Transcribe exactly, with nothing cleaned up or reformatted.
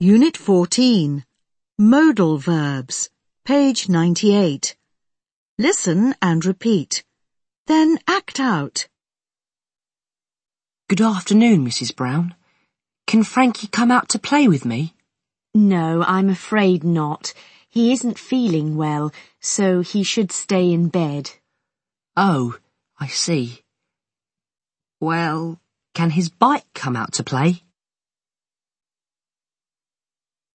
Unit fourteen, Modal Verbs, page ninety-eight. Listen and repeat. Then act out. Good afternoon, Missus Brown. Can Frankie come out to play with me? No, I'm afraid not. He isn't feeling well, so he should stay in bed. Oh, I see. Well, can his bike come out to play?